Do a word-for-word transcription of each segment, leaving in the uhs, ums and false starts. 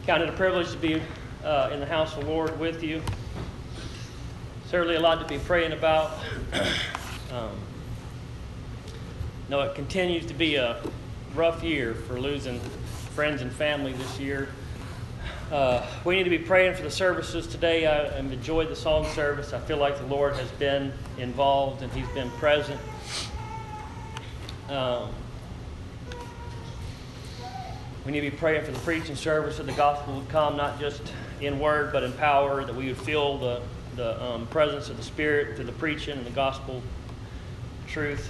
Count it a privilege to be uh, in the house of the Lord with you. Certainly a lot to be praying about. um, no, it continues to be a rough year for losing friends and family this year. Uh, we need to be praying for the services today. I have enjoyed the song service. I feel like the Lord has been involved and He's been present. Um, we need to be praying for the preaching service, that the gospel would come not just in word but in power, that we would feel the, the um, presence of the Spirit through the preaching and the gospel truth.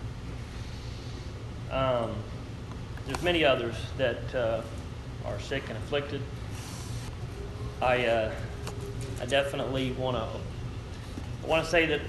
Um, there's many others that uh, are sick and afflicted. I uh, I definitely want to I want to say that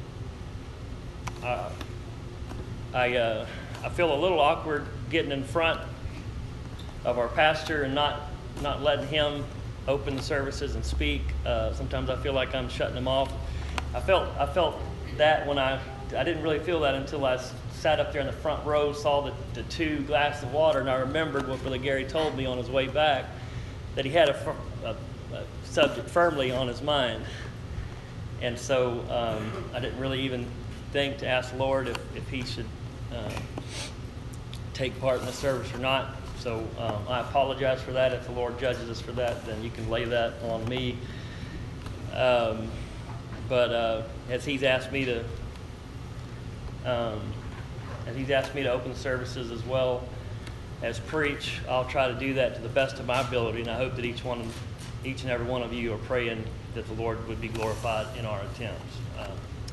uh, I uh, I feel a little awkward getting in front of our pastor and not not letting him open the services and speak. Uh, sometimes I feel like I'm shutting him off. I felt I felt that when I I didn't really feel that until I sat up there in the front row, saw the, the two glasses of water, and I remembered what Brother Gary told me on his way back, that he had a, a subject firmly on his mind. And so um, I didn't really even think to ask the Lord if, if he should uh, take part in the service or not. So um, I apologize for that. If the Lord judges us for that, then you can lay that on me. Um, but uh, as he's asked me to um, as he's asked me to open the services as well as preach, I'll try to do that to the best of my ability, and I hope that each one Each and every one of you are praying that the Lord would be glorified in our attempts. Um,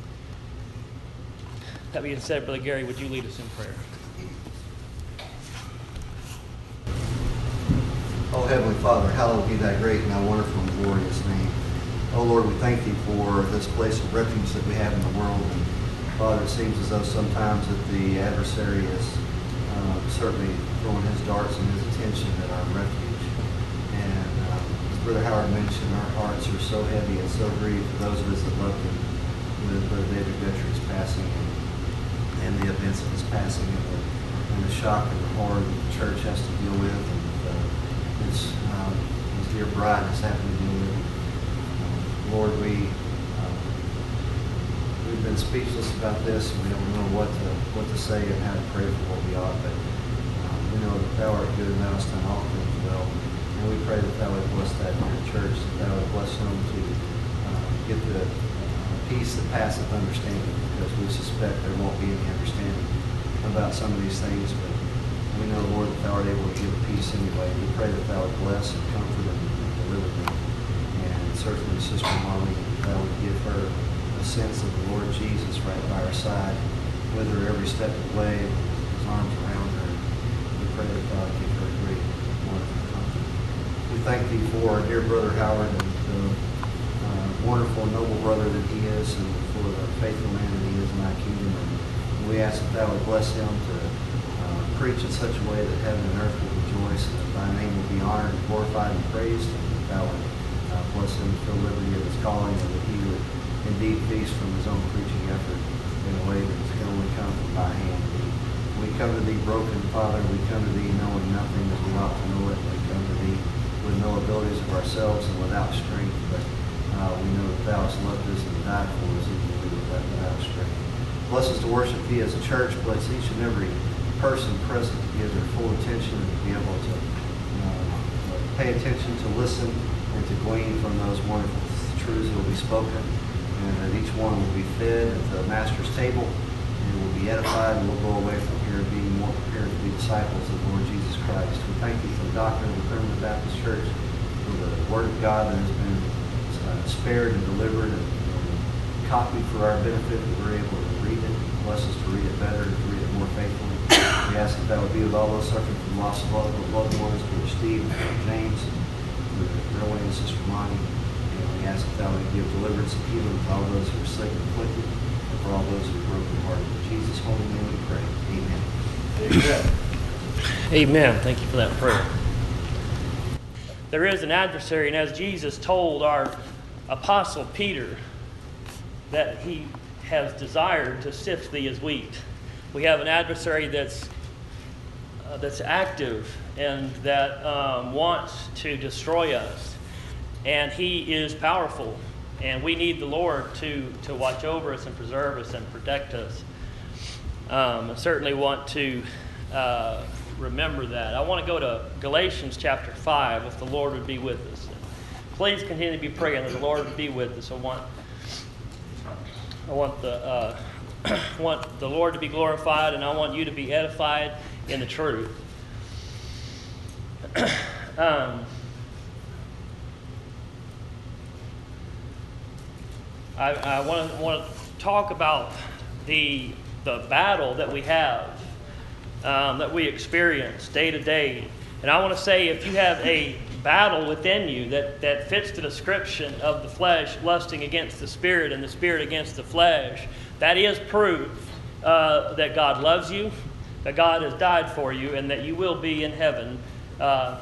that being said, Brother Gary, would you lead us in prayer? Oh, Heavenly Father, hallowed be thy great and thy wonderful and glorious name. Oh, Lord, we thank thee for this place of refuge that we have in the world. And Father, it seems as though sometimes that the adversary is uh, certainly throwing his darts and his attention at our refuge. And uh, Brother Howard mentioned, our hearts are so heavy and so grieved for those of us that loved him with Brother David Guthrie's passing and, and the events of his passing and the, and the shock and the horror that the church has to deal with, and uh, his, um, his dear bride is having to deal with. Um, Lord, we, um, we've been speechless about this, and we don't know what to, what to say and how to pray for what we ought, but um, we know that thou art good and thou hast done all things well. And we pray that thou would bless that in your church, that thou would bless them to uh, get the uh, peace that passeth understanding, because we suspect there won't be any understanding about some of these things, but we know, Lord, that thou art able to give peace anyway. We pray that thou would bless and comfort them and deliver them. And certainly Sister Marlene, that thou would give her a sense of the Lord Jesus right by her side, with her every step of the way, with his arms around her. We pray that thou would give her a great, wonderful comfort. We thank thee for our dear Brother Howard and the uh, wonderful and noble brother that he is, and for the faithful man that he is in thy kingdom. And we ask that thou would bless him to uh, preach in such a way that heaven and earth will rejoice, and that thy name will be honored and glorified and praised, and that thou would uh, bless him to the liberty of his calling, and that he would indeed feast from his own preaching effort in a way that can only come from thy hand. We come to thee broken, Father. We come to thee knowing nothing as we ought to know it. We come to thee with no abilities of ourselves and without strength, but uh, we know that thou hast loved us and died for us even when we were left without strength. Bless us to worship thee as a church. Bless each and every person present to give their full attention and to be able to uh, pay attention, to listen, and to glean from those wonderful truths that will be spoken, and that each one will be fed at the Master's table and will be edified, and we'll go away from here being more prepared to be disciples of the Lord Jesus Christ. We thank you for the doctrine of the Primitive Baptist Church, for the Word of God that has been uh, spared and delivered and, and copied for our benefit, that we're able to read it. Bless us to read it better and to read it more faithfully. We ask that that would be with all those suffering from loss of loved, loved ones, for Steve and James, and for Erwin and Sister Monty. And we ask that that would give deliverance and healing to all those who are sick and afflicted, and for all those who are broken-hearted. In Jesus' holy name we pray. Amen. Amen. Amen. Thank you for that prayer. There is an adversary, and as Jesus told our apostle Peter, that he has desired to sift thee as wheat. We have an adversary that's that's active and that um, wants to destroy us. And he is powerful. And we need the Lord to, to watch over us and preserve us and protect us. Um, I certainly want to uh, remember that. I want to go to Galatians chapter five, if the Lord would be with us. Please continue to be praying that the Lord would be with us. I want, I want the, uh, want the Lord to be glorified, and I want you to be edified in the truth. um, I, I want to want to talk about the the battle that we have, um, that we experience day to day. And I want to say, if you have a battle within you that, that fits the description of the flesh lusting against the spirit and the spirit against the flesh, that is proof uh, that God loves you, that God has died for you, and that you will be in heaven uh,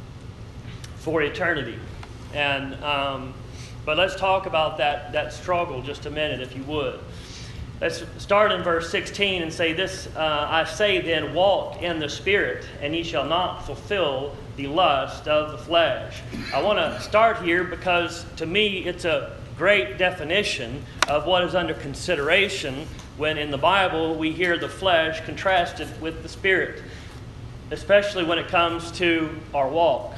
for eternity. And um, but let's talk about that, that struggle just a minute, if you would. Let's start in verse sixteen and say this, uh, I say then, walk in the Spirit, and ye shall not fulfill the lust of the flesh. I want to start here because, to me, it's a great definition of what is under consideration when in the Bible we hear the flesh contrasted with the Spirit, especially when it comes to our walk.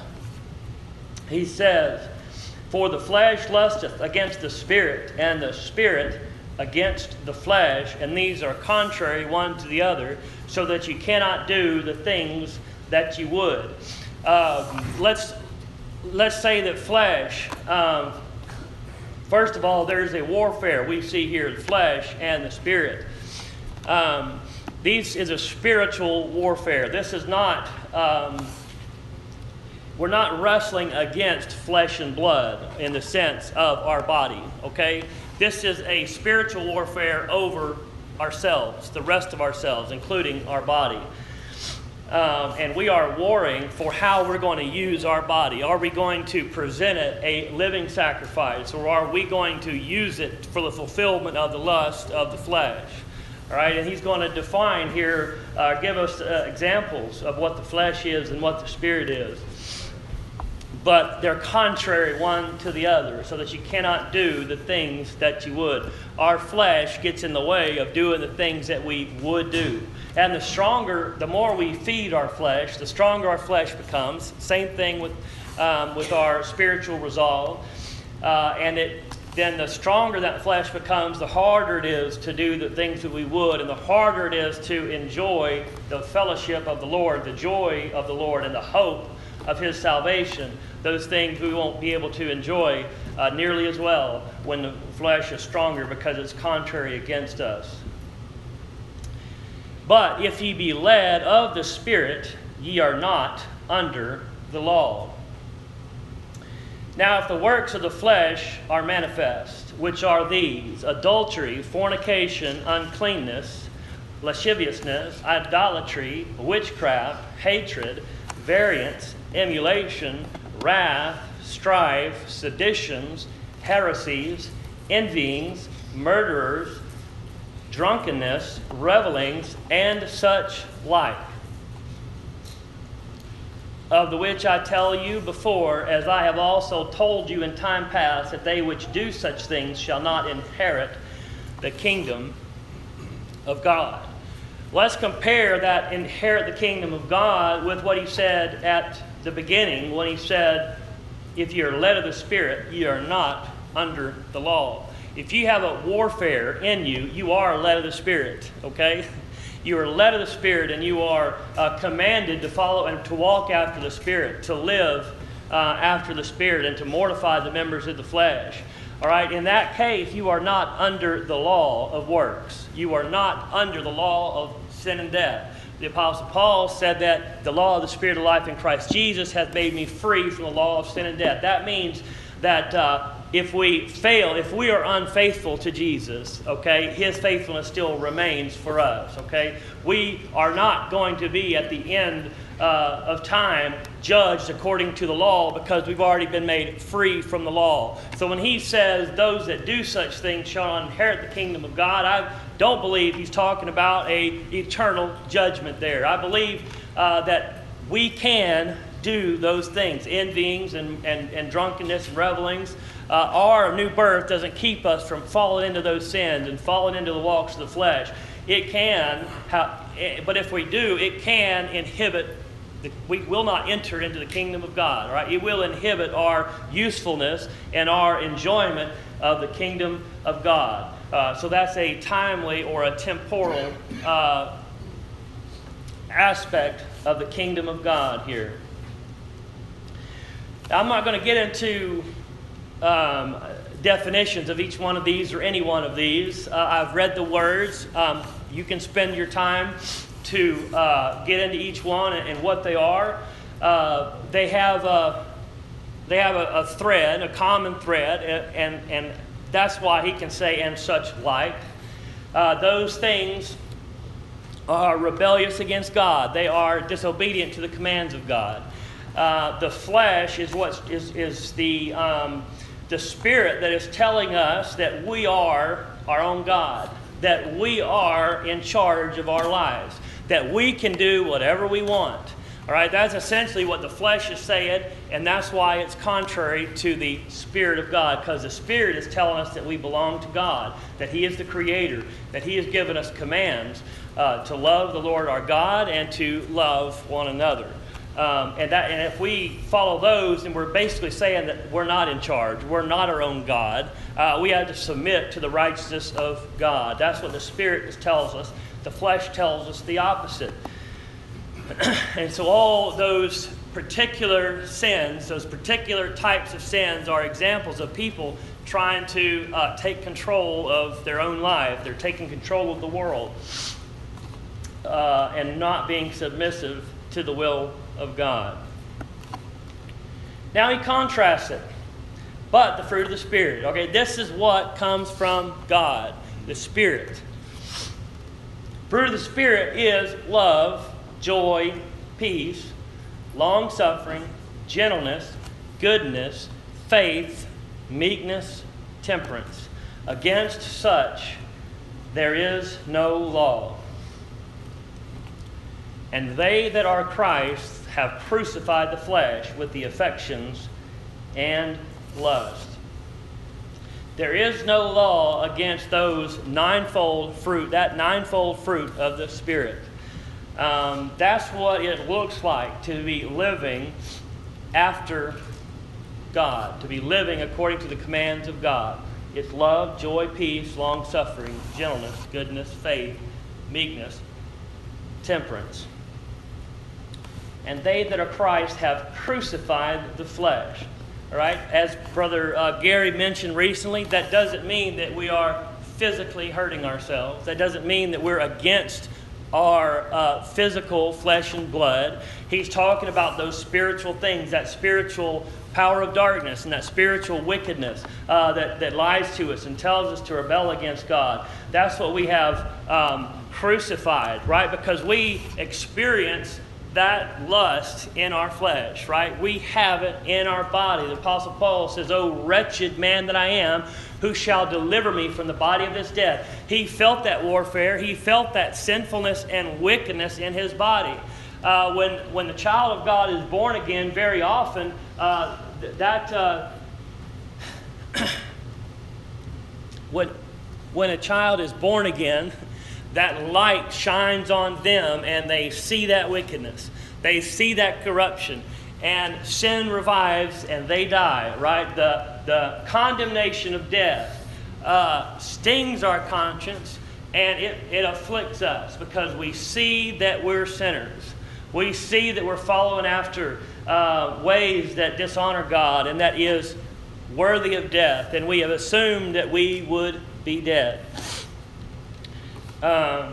He says, for the flesh lusteth against the Spirit, and the Spirit against the flesh, and these are contrary one to the other, so that you cannot do the things that you would. Uh, let's let's say that flesh, um, first of all, there's a warfare we see here, the flesh and the spirit. Um, this is a spiritual warfare. This is not, um, we're not wrestling against flesh and blood in the sense of our body, okay? This is a spiritual warfare over ourselves, the rest of ourselves, including our body. Um, and we are warring for how we're going to use our body. Are we going to present it a living sacrifice, or are we going to use it for the fulfillment of the lust of the flesh? All right, and he's going to define here, uh, give us uh, examples of what the flesh is and what the spirit is. But they're contrary one to the other, so that you cannot do the things that you would. Our flesh gets in the way of doing the things that we would do. And the stronger, the more we feed our flesh, the stronger our flesh becomes. Same thing with, um, with our spiritual resolve. Uh, and it, then the stronger that flesh becomes, the harder it is to do the things that we would, and the harder it is to enjoy the fellowship of the Lord, the joy of the Lord, and the hope of His salvation. Those things we won't be able to enjoy uh, nearly as well when the flesh is stronger, because it's contrary against us. But if ye be led of the Spirit, ye are not under the law. Now if the works of the flesh are manifest, which are these: adultery, fornication, uncleanness, lasciviousness, idolatry, witchcraft, hatred, variance, emulation, wrath, strife, seditions, heresies, envyings, murderers, drunkenness, revelings, and such like. Of the which I tell you before, as I have also told you in time past, that they which do such things shall not inherit the kingdom of God. Let's compare that inherit the kingdom of God with what he said at the beginning, when he said, if you are led of the Spirit, you are not under the law. If you have a warfare in you, you are led of the Spirit, okay? You are led of the Spirit, and you are uh, commanded to follow and to walk after the Spirit, to live uh, after the Spirit, and to mortify the members of the flesh. All right, in that case, you are not under the law of works. You are not under the law of sin and death. The Apostle Paul said that the law of the Spirit of life in Christ Jesus hath made me free from the law of sin and death. That means that uh, if we fail, if we are unfaithful to Jesus, okay, His faithfulness still remains for us, okay? We are not going to be at the end uh, of time judged according to the law, because we've already been made free from the law. So when he says those that do such things shall not inherit the kingdom of God, I don't believe he's talking about a eternal judgment there. I believe uh, that we can do those things. Envyings and, and, and drunkenness and revelings. Uh, our new birth doesn't keep us from falling into those sins and falling into the walks of the flesh. It can, but if we do, it can inhibit, the, we will not enter into the kingdom of God. Right? It will inhibit our usefulness and our enjoyment of the kingdom of God. Uh, so that's a timely or a temporal uh, aspect of the kingdom of God here. Now, I'm not going to get into um, definitions of each one of these or any one of these. Uh, I've read the words. Um, you can spend your time to uh, get into each one and, and what they are. Uh, they have a, they have a, a thread, a common thread, and, and, and that's why he can say, and such like. Uh, those things are rebellious against God. They are disobedient to the commands of God. Uh, the flesh is what is, is the, um, the spirit that is telling us that we are our own God, that we are in charge of our lives, that we can do whatever we want. All right, that's essentially what the flesh is saying, and that's why it's contrary to the Spirit of God, because the Spirit is telling us that we belong to God, that He is the Creator, that He has given us commands uh, to love the Lord our God and to love one another. Um, and, that, and if we follow those, then we're basically saying that we're not in charge. We're not our own God. Uh, we have to submit to the righteousness of God. That's what the Spirit tells us. The flesh tells us the opposite. And so all those particular sins, those particular types of sins are examples of people trying to uh, take control of their own life. They're taking control of the world uh, and not being submissive to the will of God. Now he contrasts it. But the fruit of the Spirit. Okay, this is what comes from God, the Spirit. Fruit of the Spirit is love, joy, peace, long-suffering, gentleness, goodness, faith, meekness, temperance. Against such there is no law. And they that are Christ have crucified the flesh with the affections and lust. There is no law against those ninefold fruit, that ninefold fruit of the Spirit. Um, that's what it looks like to be living after God, to be living according to the commands of God. It's love, joy, peace, long-suffering, gentleness, goodness, faith, meekness, temperance. And they that are Christ have crucified the flesh. All right? As Brother uh, Gary mentioned recently, that doesn't mean that we are physically hurting ourselves. That doesn't mean that we're against our uh, physical flesh and blood. He's talking about those spiritual things, that spiritual power of darkness and that spiritual wickedness uh, that, that lies to us and tells us to rebel against God. That's what we have um, crucified, right? Because we experience that lust in our flesh, right? We have it in our body. The Apostle Paul says, "O wretched man that I am, who shall deliver me from the body of this death?" He felt that warfare. He felt that sinfulness and wickedness in his body. Uh, when, when the child of God is born again, very often, uh, that uh, when, when a child is born again, that light shines on them and they see that wickedness. They see that corruption. And sin revives and they die, right? The, the condemnation of death uh, stings our conscience and it, it afflicts us because we see that we're sinners. We see that we're following after uh, ways that dishonor God and that is worthy of death. And we have assumed that we would be dead. Um,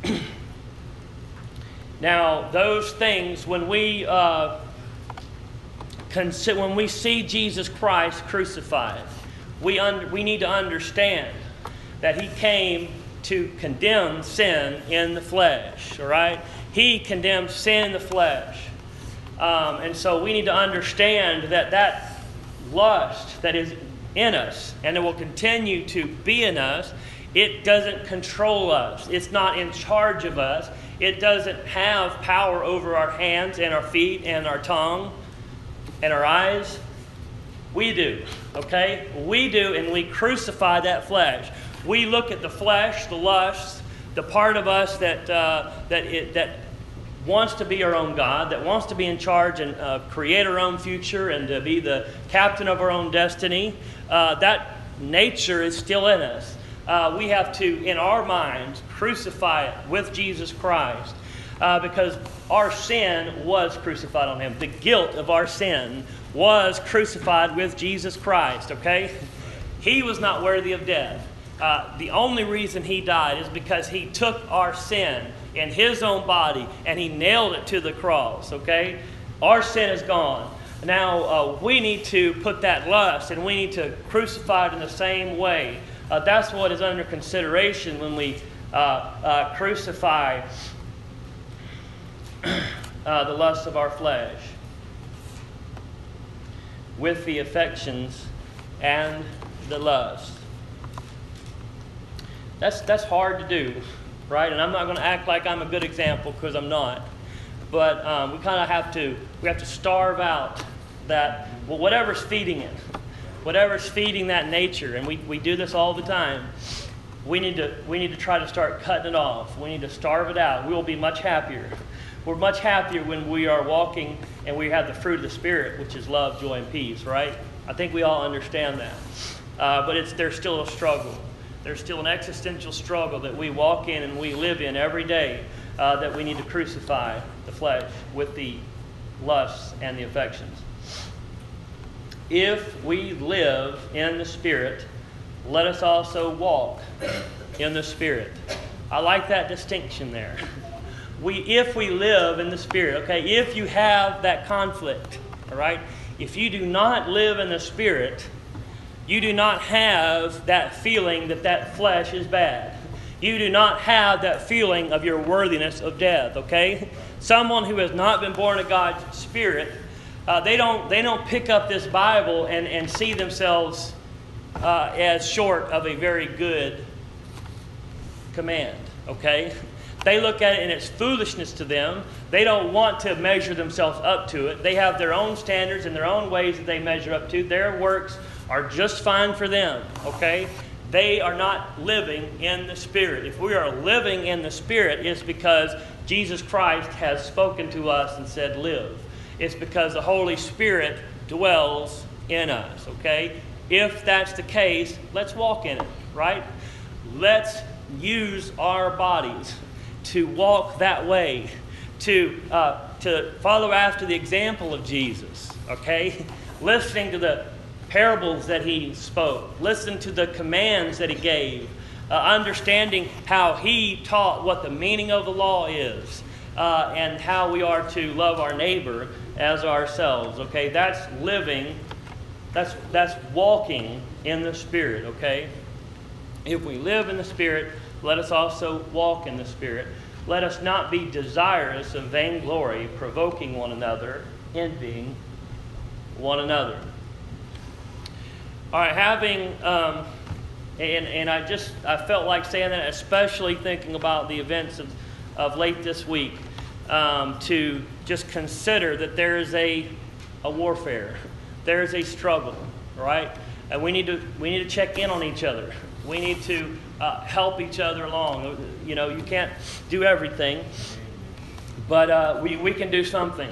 now, those things, when we uh, consider, when we see Jesus Christ crucified, we un- we need to understand that He came to condemn sin in the flesh. All right, He condemned sin in the flesh, um, and so we need to understand that that lust that is in us and it will continue to be in us. It doesn't control us. It's not in charge of us. It doesn't have power over our hands and our feet and our tongue and our eyes. We do, okay? We do, and we crucify that flesh. We look at the flesh, the lusts, the part of us that uh, that it, that wants to be our own God, that wants to be in charge and uh, create our own future and to be the captain of our own destiny. Uh, that nature is still in us. Uh, we have to, in our minds, crucify it with Jesus Christ uh, because our sin was crucified on him. The guilt of our sin was crucified with Jesus Christ, okay? He was not worthy of death. Uh, the only reason he died is because he took our sin in his own body and he nailed it to the cross, okay? Our sin is gone. Now, uh, we need to put that lust and we need to crucify it in the same way. Uh, that's what is under consideration when we uh, uh, crucify uh, the lust of our flesh with the affections and the lust. That's that's hard to do, right? And I'm not going to act like I'm a good example because I'm not. But um, we kind of have to we have to starve out that, well, whatever's feeding it, whatever's feeding that nature, and we, we do this all the time. We need to we need to try to start cutting it off. We need to starve it out. We will be much happier. We're much happier when we are walking and we have the fruit of the Spirit, which is love, joy, and peace, right? I think we all understand that. Uh, but it's there's still a struggle. There's still an existential struggle that we walk in and we live in every day uh, that we need to crucify the flesh with the lusts and the affections. If we live in the Spirit, let us also walk in the Spirit. I like that distinction there. We, if we live in the Spirit, okay, if you have that conflict, all right, if you do not live in the Spirit, you do not have that feeling that that flesh is bad. You do not have that feeling of your worthiness of death, okay? Someone who has not been born of God's Spirit, uh, they don't they don't pick up this Bible and, and see themselves uh, as short of a very good command, okay? They look at it and it's foolishness to them. They don't want to measure themselves up to it. They have their own standards and their own ways that they measure up to. Their works are just fine for them, okay? They are not living in the Spirit. If we are living in the Spirit, it's because Jesus Christ has spoken to us and said, live. It's because the Holy Spirit dwells in us, okay? If that's the case, let's walk in it, right? Let's use our bodies to walk that way, to uh, to follow after the example of Jesus, okay? Listening to the parables that he spoke, listening to the commands that he gave, uh, understanding how he taught what the meaning of the law is, uh, and how we are to love our neighbor as ourselves, okay? That's living, that's, that's walking in the Spirit, okay? If we live in the Spirit, let us also walk in the Spirit. Let us not be desirous of vainglory, provoking one another, envying one another. All right, having, um, and, and I just, I felt like saying that, especially thinking about the events of, of late this week, um, to just consider that there is a, a warfare. There is a struggle, right? And we need to, we need to check in on each other. We need to uh, help each other along. You know, you can't do everything, but uh, we, we can do something.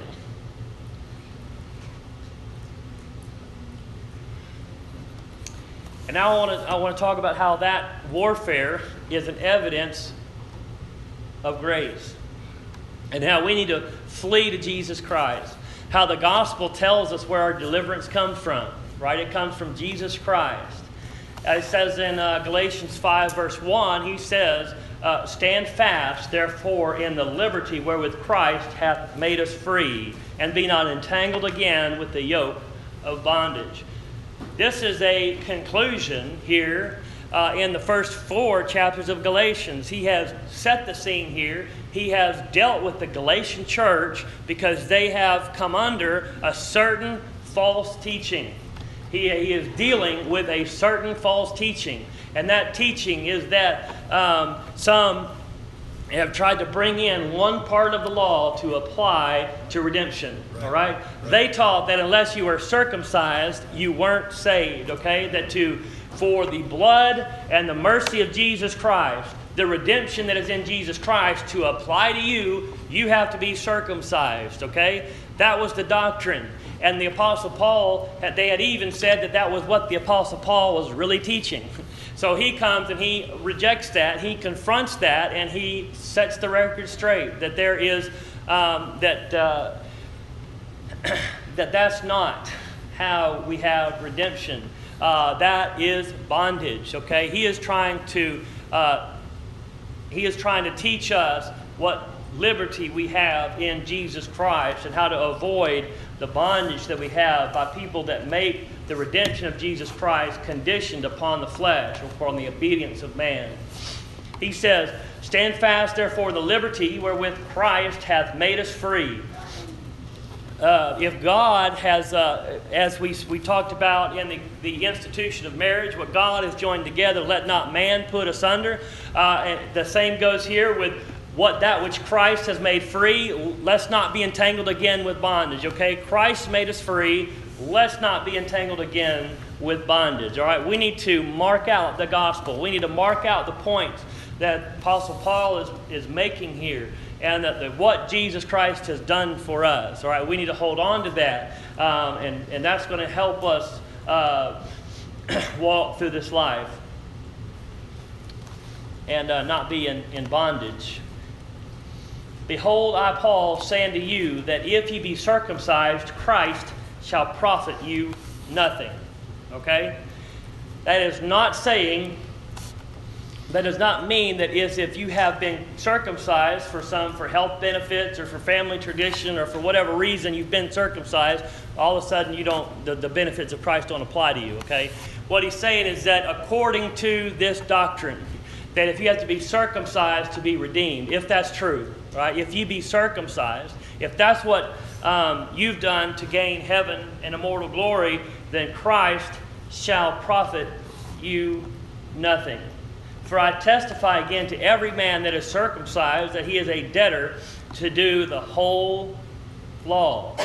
And now I want to I want to talk about how that warfare is an evidence of grace, and how we need to flee to Jesus Christ. How the gospel tells us where our deliverance comes from, right? It comes from Jesus Christ. It says in uh, Galatians five, verse one, he says, uh, stand fast, therefore, in the liberty wherewith Christ hath made us free, and be not entangled again with the yoke of bondage. This is a conclusion here uh, in the first four chapters of Galatians. He has set the scene here. He has dealt with the Galatian church because they have come under a certain false teaching. He, he is dealing with a certain false teaching. And that teaching is that um, some, have tried to bring in one part of the law to apply to redemption. Right. All right? Right. They taught that unless you were circumcised, you weren't saved. Okay? That to for the blood and the mercy of Jesus Christ, the redemption that is in Jesus Christ, to apply to you, you have to be circumcised. Okay? That was the doctrine. And the Apostle Paul, they had even said that that was what the Apostle Paul was really teaching. So he comes and he rejects that, he confronts that, and he sets the record straight that there is, um, that, uh, that that's not how we have redemption. Uh, that is bondage, okay? He is trying to, uh, he is trying to teach us what liberty we have in Jesus Christ and how to avoid the bondage that we have by people that make the redemption of Jesus Christ conditioned upon the flesh or upon the obedience of man. He says, stand fast therefore in the liberty wherewith Christ hath made us free. Uh, if God has, uh, as we, we talked about in the, the institution of marriage, what God has joined together, let not man put asunder. Uh, and the same goes here with what that which Christ has made free. Let's not be entangled again with bondage, okay? Christ made us free. Let's not be entangled again with bondage, all right? We need to mark out the gospel. We need to mark out the points that Apostle Paul is, is making here, and that the, what Jesus Christ has done for us, all right? We need to hold on to that, um, and, and that's going to help us uh, walk through this life and uh, not be in, in bondage. Behold, I, Paul, say unto you, that if ye be circumcised, Christ shall profit you nothing. Okay? That is not saying, that does not mean that is if you have been circumcised for some, for health benefits or for family tradition or for whatever reason you've been circumcised, all of a sudden you don't, the, the benefits of Christ don't apply to you. Okay? What he's saying is that according to this doctrine, that if you have to be circumcised to be redeemed, if that's true, right? If you be circumcised, if that's what um, you've done to gain heaven and immortal glory, then Christ shall profit you nothing. For I testify again to every man that is circumcised that he is a debtor to do the whole law.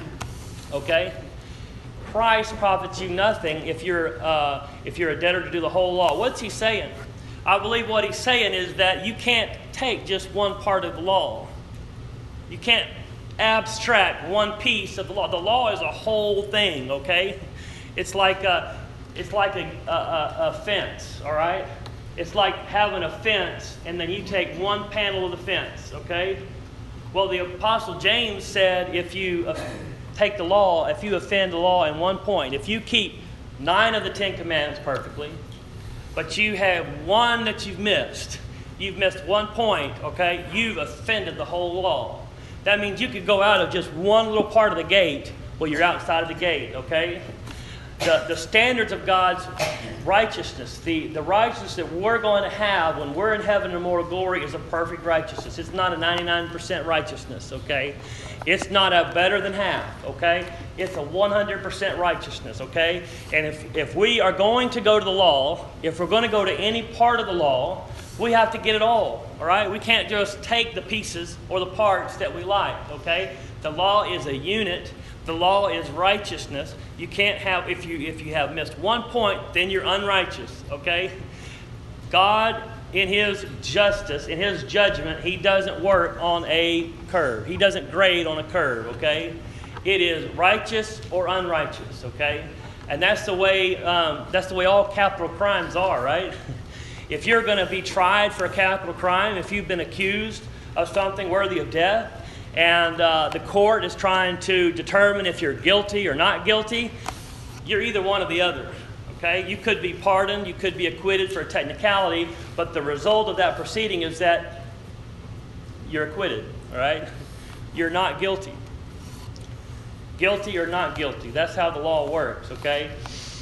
Okay? Christ profits you nothing if you're uh, if you're a debtor to do the whole law. What's he saying? I believe what he's saying is that you can't take just one part of the law. You can't abstract one piece of the law. The law is a whole thing, okay? It's like a, it's like a, a, a fence, all right? It's like having a fence and then you take one panel of the fence, okay? Well, the Apostle James said if you take the law, if you offend the law in one point, if you keep nine of the Ten Commandments perfectly, but you have one that you've missed. You've missed one point, okay? You've offended the whole law. That means you could go out of just one little part of the gate. Well, you're outside of the gate, okay? The, the standards of God's righteousness, the, the righteousness that we're going to have when we're in heaven in immortal glory is a perfect righteousness. It's not a ninety-nine percent righteousness, okay? It's not a better than half, okay? It's a one hundred percent righteousness, okay? And if, if we are going to go to the law, if we're going to go to any part of the law, we have to get it all, all right? We can't just take the pieces or the parts that we like, okay? The law is a unit. The law is righteousness. You can't have, if you if you have missed one point, then you're unrighteous, okay? God, in His justice, in His judgment, He doesn't work on a curve. He doesn't grade on a curve, okay? It is righteous or unrighteous, okay? And that's the way um, that's the way all capital crimes are, right? If you're going to be tried for a capital crime, if you've been accused of something worthy of death, and uh, the court is trying to determine if you're guilty or not guilty, you're either one or the other, okay? You could be pardoned, you could be acquitted for a technicality, but the result of that proceeding is that you're acquitted, all right? You're not guilty. Guilty or not guilty. That's how the law works, okay?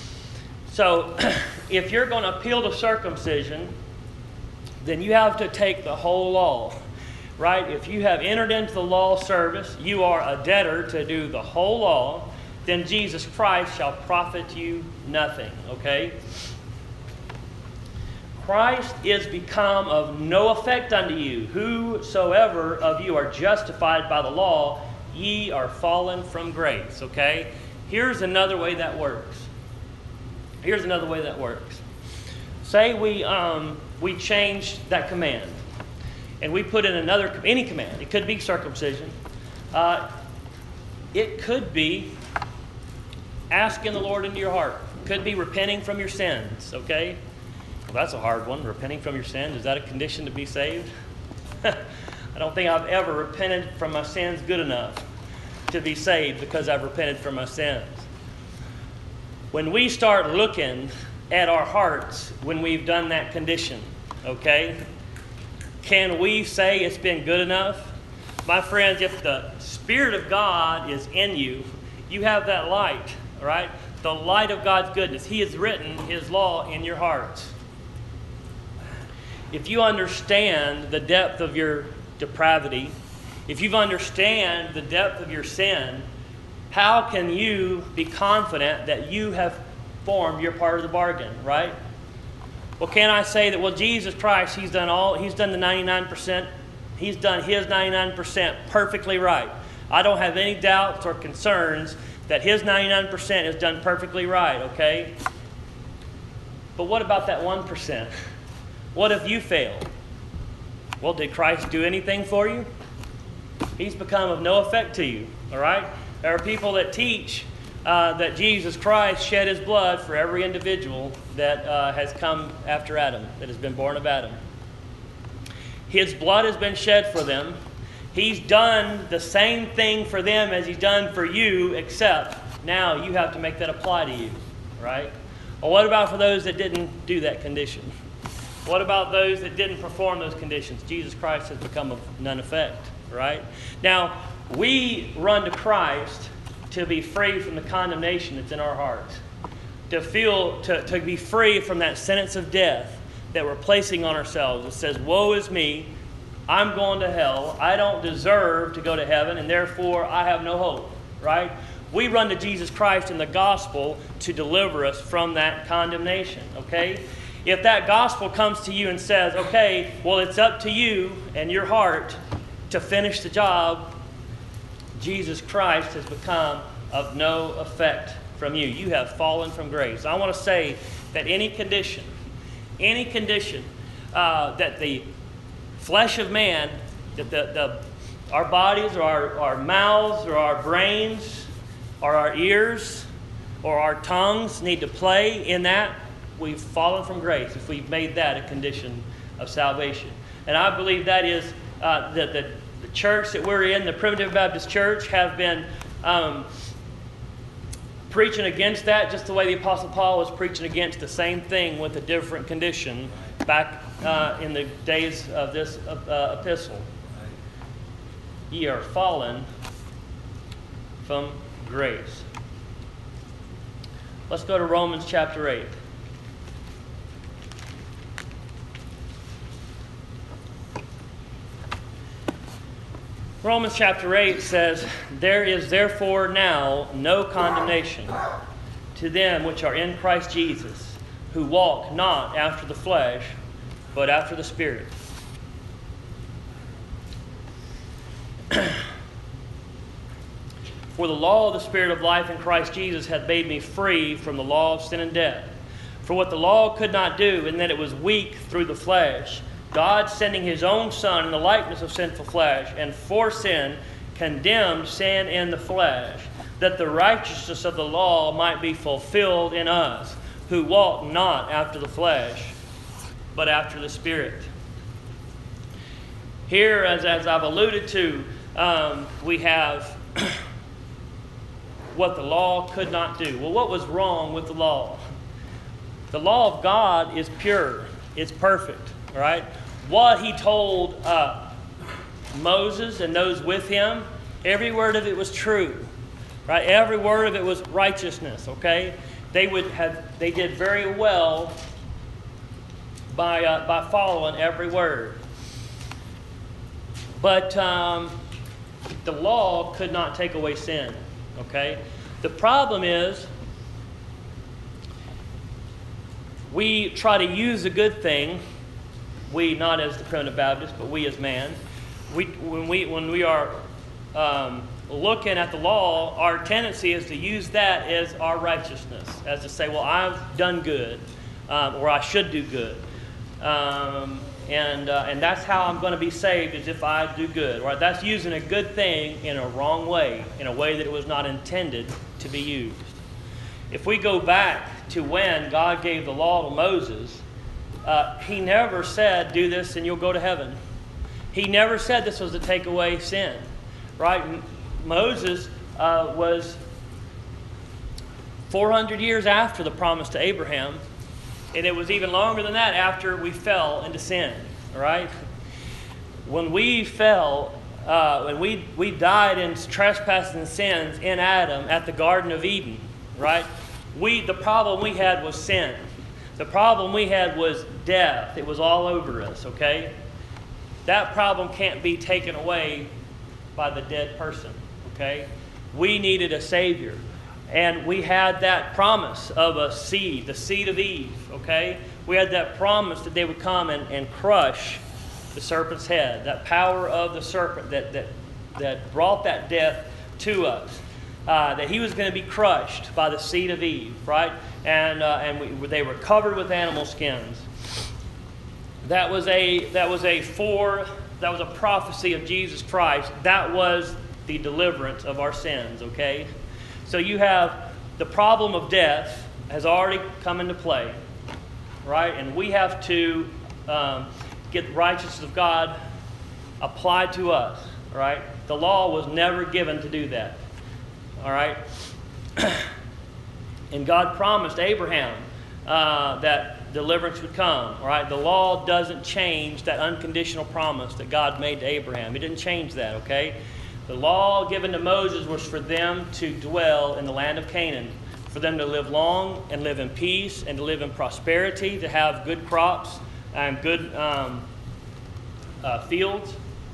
So if you're going to appeal to circumcision, then you have to take the whole law. Right? If you have entered into the law service, you are a debtor to do the whole law, then Jesus Christ shall profit you nothing. Okay? Christ is become of no effect unto you. Whosoever of you are justified by the law, ye are fallen from grace. Okay? Here's another way that works. Here's another way that works. Say we um, we change that command, and we put in another, any command. It could be circumcision. Uh, it could be asking the Lord into your heart. It could be repenting from your sins. Okay? Well, that's a hard one. Repenting from your sins. Is that a condition to be saved? I don't think I've ever repented from my sins good enough to be saved because I've repented from my sins. When we start looking at our hearts when we've done that condition, okay, can we say it's been good enough? My friends, if the Spirit of God is in you, you have that light, all right? The light of God's goodness. He has written His law in your hearts. If you understand the depth of your depravity, if you understand the depth of your sin, how can you be confident that you have formed your part of the bargain, right? Well, can I say that, well, Jesus Christ, He's done all, He's done the ninety-nine percent, He's done His ninety-nine percent perfectly right. I don't have any doubts or concerns that His ninety-nine percent is done perfectly right, okay? But what about that one percent? What if you failed? Well, did Christ do anything for you? He's become of no effect to you, all right? There are people that teach uh, that Jesus Christ shed His blood for every individual that uh, has come after Adam, that has been born of Adam. His blood has been shed for them. He's done the same thing for them as He's done for you, except now you have to make that apply to you, right? Well, what about for those that didn't do that condition? What about those that didn't perform those conditions? Jesus Christ has become of none effect, right? Now, we run to Christ to be free from the condemnation that's in our hearts, to feel, to, to be free from that sentence of death that we're placing on ourselves. It says, woe is me, I'm going to hell, I don't deserve to go to heaven, and therefore I have no hope, right? We run to Jesus Christ in the gospel to deliver us from that condemnation, okay? If that gospel comes to you and says, okay, well, it's up to you and your heart to finish the job, Jesus Christ has become of no effect from you. You have fallen from grace. I want to say that any condition, any condition uh, that the flesh of man, that the, the our bodies or our, our mouths or our brains or our ears or our tongues need to play in that, we've fallen from grace if we've made that a condition of salvation. And I believe that is uh, the, the, the church that we're in, the Primitive Baptist Church, have been um, preaching against that, just the way the Apostle Paul was preaching against the same thing with a different condition back uh, in the days of this uh, epistle. Ye are fallen from grace. Let's go to Romans chapter eight. Romans chapter eight says, there is therefore now no condemnation to them which are in Christ Jesus, who walk not after the flesh, but after the Spirit. For the law of the Spirit of life in Christ Jesus hath made me free from the law of sin and death. For what the law could not do, in that it was weak through the flesh, God, sending His own Son in the likeness of sinful flesh, and for sin, condemned sin in the flesh, that the righteousness of the law might be fulfilled in us, who walk not after the flesh, but after the Spirit. Here, as, as I've alluded to, um, we have what the law could not do. Well, what was wrong with the law? The law of God is pure. It's perfect. All right? What He told uh, Moses and those with him, every word of it was true. Right? Every word of it was righteousness. Okay? They would have. They did very well by uh, by following every word. But um, the law could not take away sin. Okay? The problem is, we try to use a good thing, we, not as the Primitive Baptists, but we as man, we, when, we, when we are um, looking at the law, our tendency is to use that as our righteousness, as to say, well, I've done good, um, or I should do good. Um, and, uh, and that's how I'm going to be saved, is if I do good. Right? That's using a good thing in a wrong way, in a way that it was not intended to be used. If we go back to when God gave the law to Moses, uh, he never said, do this and you'll go to heaven. He never said this was to take away sin. Right? M- Moses uh, was four hundred years after the promise to Abraham, and it was even longer than that after we fell into sin. Right? When we fell, uh, when we, we died in trespasses and sins in Adam at the Garden of Eden, right? We, the problem we had was sin. The problem we had was death. It was all over us, okay? That problem can't be taken away by the dead person, okay? We needed a Savior. And we had that promise of a seed, the seed of Eve, okay? We had that promise that they would come and, and crush the serpent's head, that power of the serpent that, that, that brought that death to us. Uh, that he was going to be crushed by the seed of Eve, right? And uh, and we, they were covered with animal skins. That was a that was a for that was a prophecy of Jesus Christ. That was the deliverance of our sins. Okay, so you have the problem of death has already come into play, right? And we have to um, get the righteousness of God applied to us, right? The law was never given to do that. All right? And God promised Abraham uh, that deliverance would come. All right? The law doesn't change that unconditional promise that God made to Abraham. He didn't change that, okay? The law given to Moses was for them to dwell in the land of Canaan, for them to live long and live in peace and to live in prosperity, to have good crops and good um, uh, fields.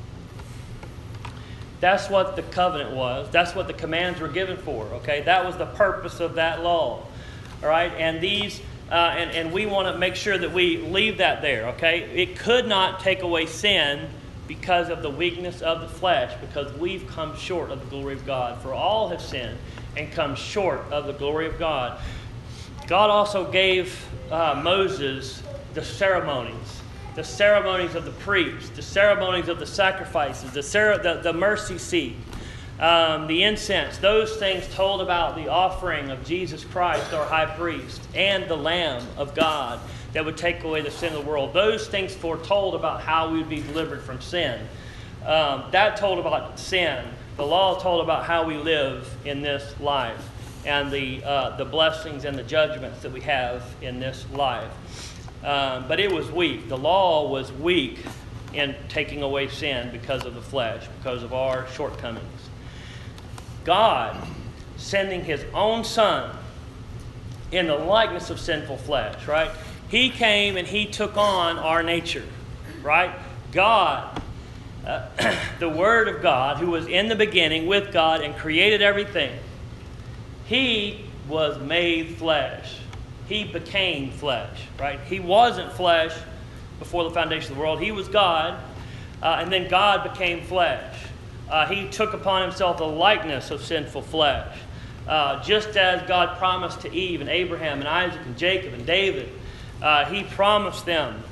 That's what the covenant was. That's what the commands were given for. Okay, that was the purpose of that law. All right, and these, uh, and and we want to make sure that we leave that there. Okay, it could not take away sin because of the weakness of the flesh, because we've come short of the glory of God. For all have sinned and come short of the glory of God. God also gave uh, Moses the ceremonies. The ceremonies of the priests, the ceremonies of the sacrifices, the, cer- the, the mercy seat, um, the incense. Those things told about the offering of Jesus Christ, our high priest, and the Lamb of God that would take away the sin of the world. Those things foretold about how we would be delivered from sin. Um, that told about sin. The law told about how we live in this life and the, uh, the blessings and the judgments that we have in this life. Um, but it was weak. The law was weak in taking away sin because of the flesh, because of our shortcomings. God sending his own Son in the likeness of sinful flesh, right? He came and he took on our nature, right? God, uh, the Word of God, who was in the beginning with God and created everything, he was made flesh. He became flesh, right? He wasn't flesh before the foundation of the world. He was God, uh, and then God became flesh. Uh, he took upon himself the likeness of sinful flesh. Uh, just as God promised to Eve and Abraham and Isaac and Jacob and David, uh, he promised them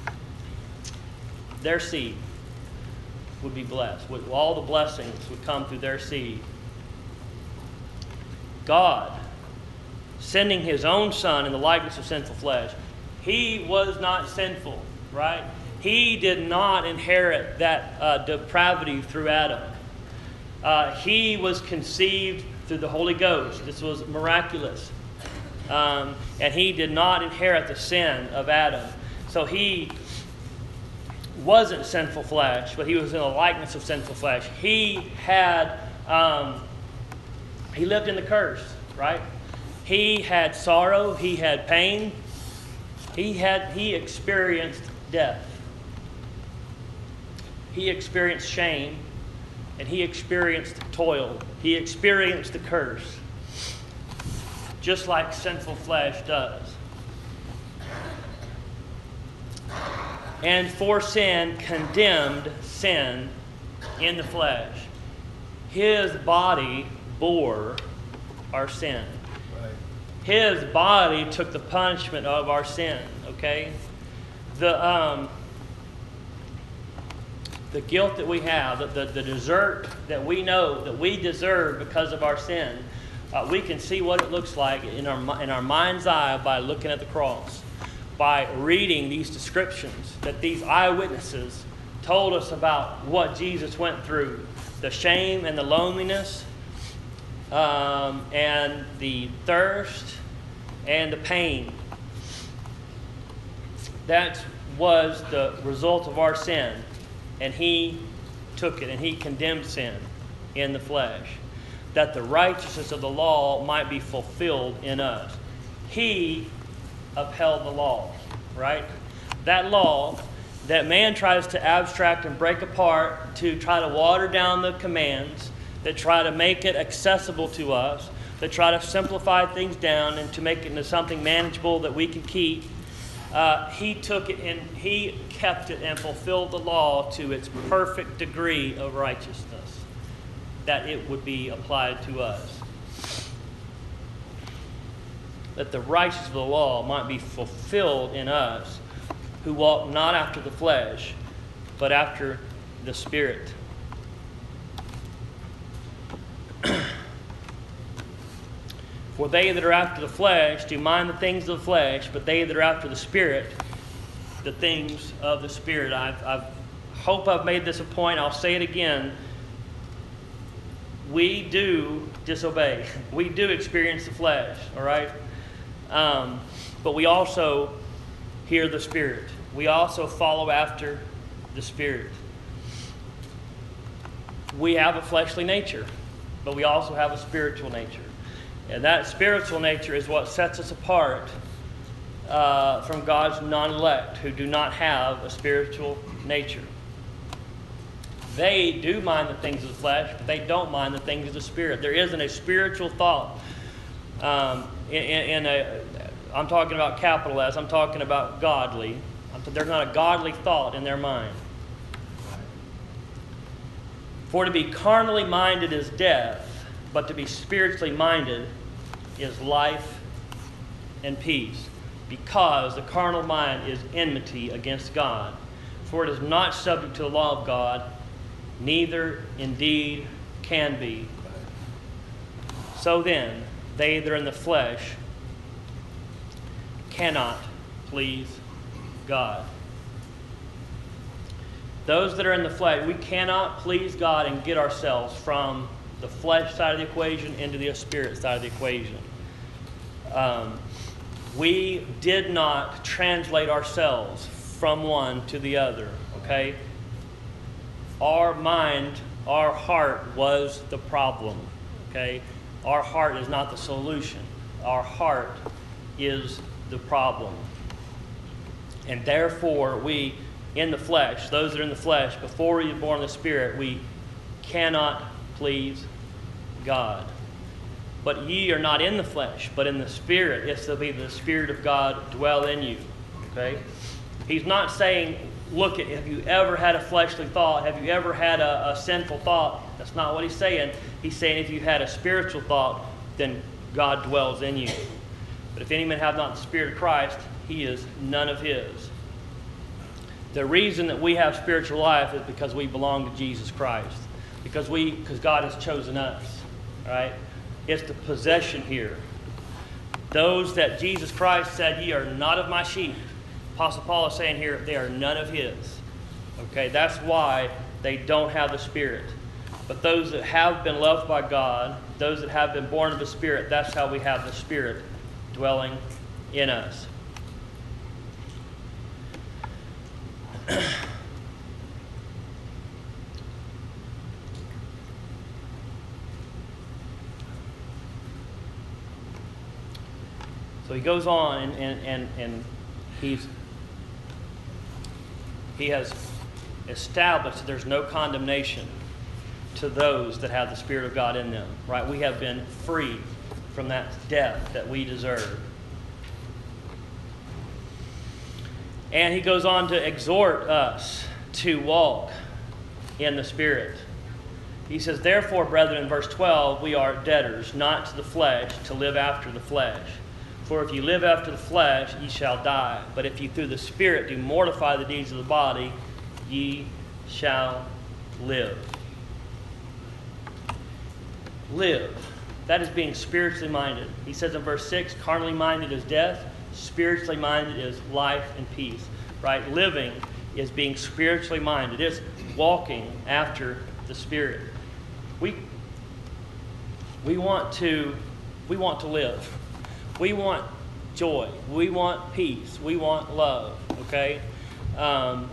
their seed would be blessed. All the blessings would come through their seed. God, sending his own Son in the likeness of sinful flesh. He was not sinful, right? He did not inherit that uh, depravity through Adam. Uh, he was conceived through the Holy Ghost. This was miraculous. Um, and he did not inherit the sin of Adam. So he wasn't sinful flesh, but he was in the likeness of sinful flesh. He had, um, he lived in the curse, right? He had sorrow, he had pain, he had he experienced death. He experienced shame, and he experienced toil. He experienced the curse, just like sinful flesh does. and for sin condemned sin in the flesh. His body bore our sin. Right. His body took the punishment of our sin, okay? The, um, the guilt that we have, the, the, the desert that we know that we deserve because of our sin, uh, we can see what it looks like in our, in our mind's eye by looking at the cross, by reading these descriptions that these eyewitnesses told us about what Jesus went through, the shame and the loneliness, um, and the thirst and the pain. That was the result of our sin. And he took it and he condemned sin in the flesh, that the righteousness of the law might be fulfilled in us. He upheld the law, right? That law that man tries to abstract and break apart to try to water down the commands, that try to make it accessible to us, that try to simplify things down and to make it into something manageable that we can keep. Uh, he took it and he kept it and fulfilled the law to its perfect degree of righteousness, that it would be applied to us. That the righteousness of the law might be fulfilled in us, who walk not after the flesh, but after the Spirit. For they that are after the flesh do mind the things of the flesh, but they that are after the Spirit, the things of the Spirit. I've, I've hope I've made this a point. I'll say it again. We do disobey. We do experience the flesh, all right? Um, but we also hear the Spirit. We also follow after the Spirit. We have a fleshly nature, but we also have a spiritual nature. And that spiritual nature is what sets us apart uh, from God's non-elect who do not have a spiritual nature. They do mind the things of the flesh, but they don't mind the things of the Spirit. There isn't a spiritual thought. Um, in, in a, I'm talking about capital S. I'm talking about godly. I'm, there's not a godly thought in their mind. For to be carnally minded is death, but to be spiritually minded is life and peace, because the carnal mind is enmity against God. For it is not subject to the law of God, neither indeed can be. So then, they that are in the flesh cannot please God. Those that are in the flesh, we cannot please God and get ourselves from the flesh side of the equation into the spirit side of the equation. Um, we did not translate ourselves from one to the other, okay? Our mind, our heart was the problem, okay? Our heart is not the solution. Our heart is the problem. And therefore, we, in the flesh, those that are in the flesh, before we were born of the Spirit, we cannot please God. But ye are not in the flesh, but in the Spirit, if so be the Spirit of God dwell in you. Okay? He's not saying, look, at, have you ever had a fleshly thought? Have you ever had a, a sinful thought? That's not what he's saying. He's saying if you had a spiritual thought, then God dwells in you. But if any man have not the Spirit of Christ, he is none of his. The reason that we have spiritual life is because we belong to Jesus Christ. Because we, because God has chosen us. All right? It's the possession here. Those that Jesus Christ said, ye are not of my sheep. Apostle Paul is saying here, they are none of his. Okay, that's why they don't have the Spirit. But those that have been loved by God, those that have been born of the Spirit, that's how we have the Spirit dwelling in us. So he goes on and, and, and, and he's, he has established that there's no condemnation to those that have the Spirit of God in them. Right? We have been freed from that death that we deserve. And he goes on to exhort us to walk in the Spirit. He says, therefore, brethren, in verse twelve, we are debtors, not to the flesh, to live after the flesh. For if you live after the flesh, ye shall die. But if you through the Spirit do mortify the deeds of the body, ye shall live. Live. That is being spiritually minded. He says in verse six, carnally minded is death, spiritually minded is life and peace. Right? Living is being spiritually minded. It's walking after the Spirit. We, we want to we want to live. We want joy. We want peace. We want love. Okay? Um,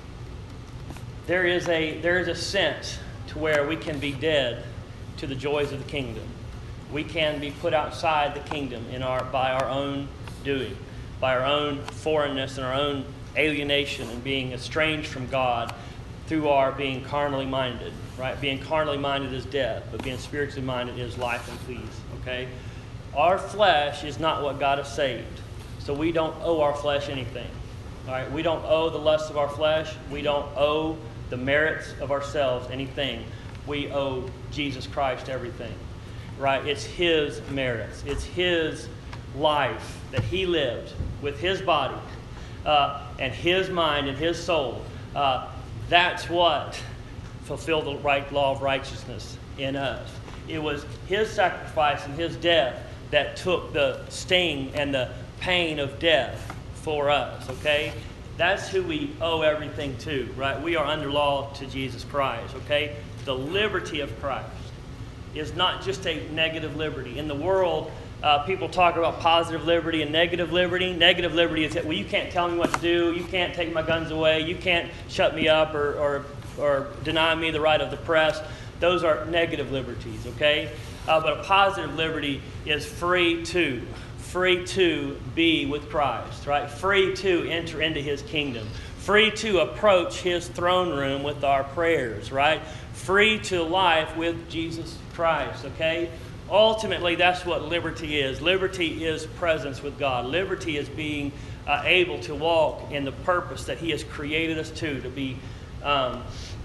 there is a there is a sense to where we can be dead to the joys of the kingdom. We can be put outside the kingdom in our by our own doing, by our own foreignness and our own alienation and being estranged from God through our being carnally minded. Right? Being carnally minded is death, but being spiritually minded is life and peace. Okay? Our flesh is not what God has saved. So we don't owe our flesh anything. All right? We don't owe the lusts of our flesh. We don't owe the merits of ourselves anything. We owe Jesus Christ everything. Right? It's His merits. It's His life that He lived with His body uh, and His mind and His soul. Uh, that's what fulfilled the right law of righteousness in us. It was His sacrifice and His death that took the sting and the pain of death for us, okay? That's who we owe everything to, right? We are under law to Jesus Christ, okay? The liberty of Christ is not just a negative liberty. In the world, uh, people talk about positive liberty and negative liberty. Negative liberty is that, well, you can't tell me what to do. You can't take my guns away. You can't shut me up or, or, or deny me the right of the press. Those are negative liberties, okay? Uh, but a positive liberty is free to, free to be with Christ, right? Free to enter into His kingdom. Free to approach His throne room with our prayers, right? Free to life with Jesus Christ, okay? Ultimately, that's what liberty is. Liberty is presence with God. Liberty is being uh, able to walk in the purpose that He has created us to, to be... Um,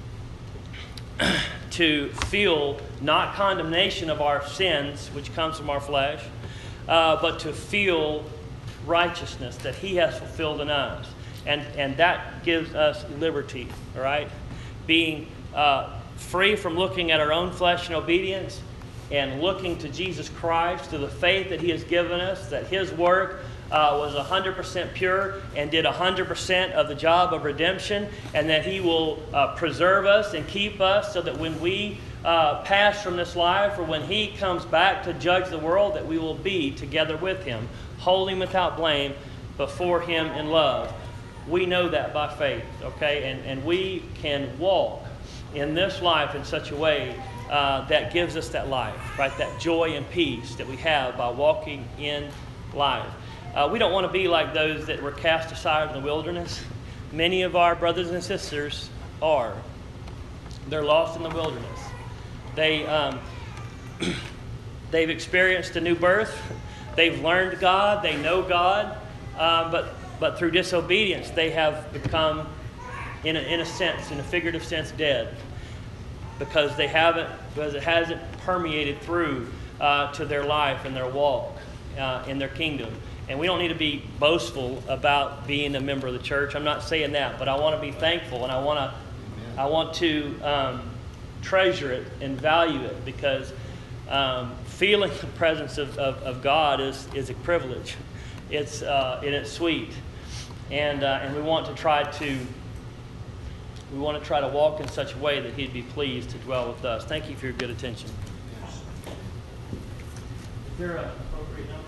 to feel not condemnation of our sins, which comes from our flesh, uh, but to feel righteousness that He has fulfilled in us. And, and that gives us liberty, all right? Being uh, free from looking at our own flesh and obedience and looking to Jesus Christ, to the faith that He has given us, that His work Uh, was one hundred percent pure and did one hundred percent of the job of redemption, and that He will uh, preserve us and keep us so that when we uh, pass from this life, or when He comes back to judge the world, that we will be together with Him, holy without blame before Him in love. We know that by faith, okay? And, and we can walk in this life in such a way uh, that gives us that life, right? That joy and peace that we have by walking in life. Uh, we don't want to be like those that were cast aside in the wilderness. Many of our brothers and sisters are. They're lost in the wilderness. They, um, they've experienced a new birth. They've learned God. They know God. Uh, but, but through disobedience, they have become, in a, in a sense, in a figurative sense, dead. Because they haven't, because it hasn't permeated through uh, to their life and their walk uh, in their kingdom. And we don't need to be boastful about being a member of the church. I'm not saying that, but I want to be thankful, and I want to, I want to um, treasure it and value it, because um, feeling the presence of, of, of God is is a privilege. It's uh, and it's sweet, and uh, and we want to try to we want to try to walk in such a way that He'd be pleased to dwell with us. Thank you for your good attention. Is there an appropriate number?